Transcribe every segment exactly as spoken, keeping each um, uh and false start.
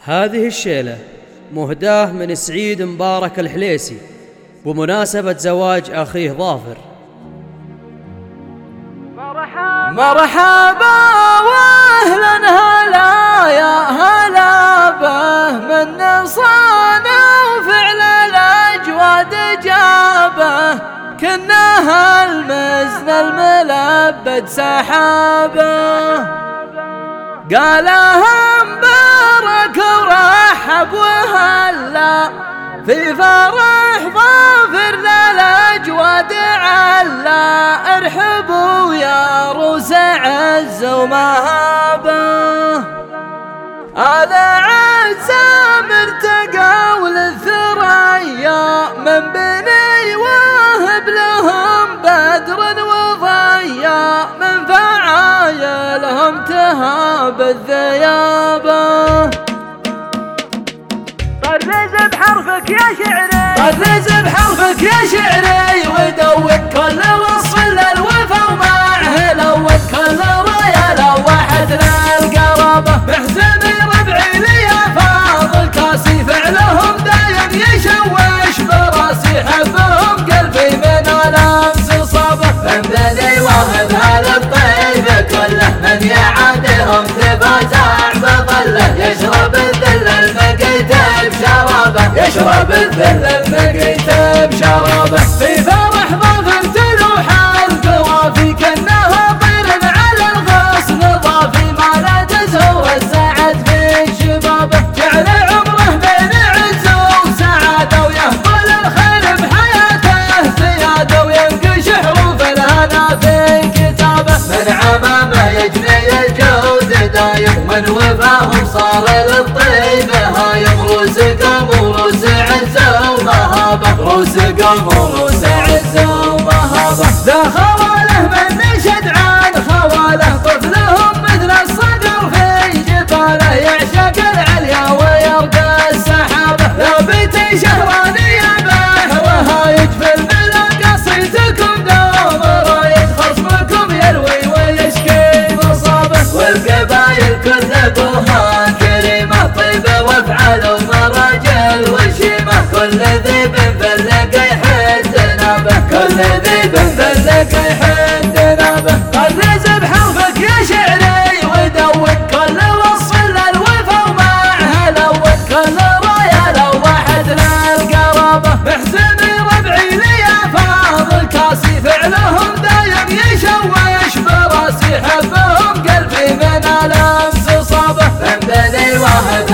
هذه الشيلة مهداة من سعيد مبارك الحليسي بمناسبة زواج أخيه ظافر. مرحبا واهلا هلا يا هلا به من صانع وفعل الاجواد جابه، كنها المزن الملبد سحابه، قالها مبارك ورحب وهلا في فرح ظافر للاجواد علا، ارحبوا يا روس عز ومهابه، هذا عزا مرتقى وللثريا من بني واهب لهم بدر وضيا، من فعايلهم تهاب الذيابه. طرز بحرفك يا شعري، طرز بحرفك يا شعري، ودوق كل وصف للوفا ومعه لوق كل رايه لوحت للقرابه، محزني ربعي لي فاضل كاسي فعلهم دايم يشوش براسي، حبهم قلبي من الامس صابه، من بني واهب هالطيب كله من يعادهم تفازع بظله، يشرب الذل المقيت بشرابه، يشرب الذل المقيت بشرابه، في فرح ظافر تلوح القوافي كانها طير على الغصن ضافي، ما لا تزهو والسعد في شبابه، جعل عمره بين عز وسعاده، ويهطل الخير بحياته زياده، وينقش حروف الهنا في كتابه، من عمامه يجني الجود دايم، من وفاهم صار للطيب هايم، روس قام وروس عزه ومهابه، روس قام وروس عزه ومهابه، ذا خواله من نشد عن خواله، طفلهم مثل الصقر في جباله، يعشق العليا ويرقى السحابه، لا بيتي شهراني بحر هايج في الملا قصيدكم دوم رايد، خصمكم يروي ويشكي مصابه، والقبايل كل ابوها كريمه طيبه وافعال ومراجل وشيمه، كل ذيب فلق يحد نابه، كل ذيب فلق يحد نابه، طرز بحرفك يا شعري ودوق كل وصف للوفا ومعه لوق كل رايه لوحت للقرابه، محزني ربعي لي فاضل كاسي فعلهم دايم يشوش براسي، حبهم قلبي من الامس صابه، من بني واهب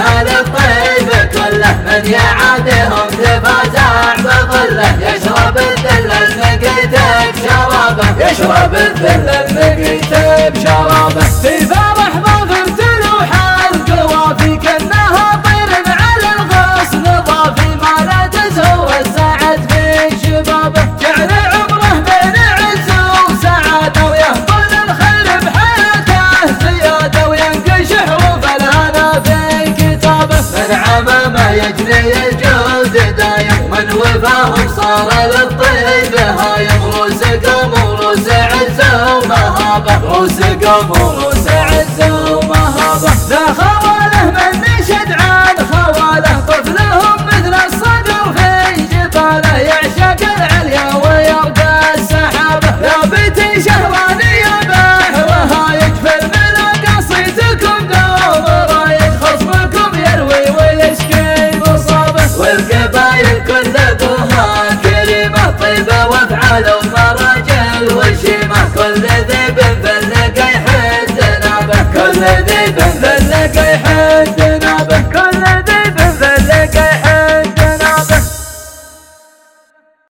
هالطيب كله من يعادهم تفازع بظله، يشرب الذل المقيت بشرابه، يشرب الذل المقيت بشرابه، في فرح ظافر تلوح القوافي كانها طير على الغصن ضافي، ما لا تزهو والسعد في شبابه، جعل عمره بين عز وسعاده، ويهطل الخير بحياته زياده، وينقش حروف الهنا في كتابه، من عمامه يجني الجود دايم، من وفاهم صار للطيب هايم، روس قام وروس عزه ومهابه، روس قام وروس عزه ومهابه، ذا خواله من نشد عن خواله، طفلهم مثل الصقر في جباله، يعشق العليا ويرقى السحابه، لا بيتي شهراني بحر هايج في الملا قصيدكم دوم رايد، خصمكم يروي ويشكي مصابه، والقبايل كل ابوها كريمه طيبه وافعال ومراجل وشيمه، كل ذي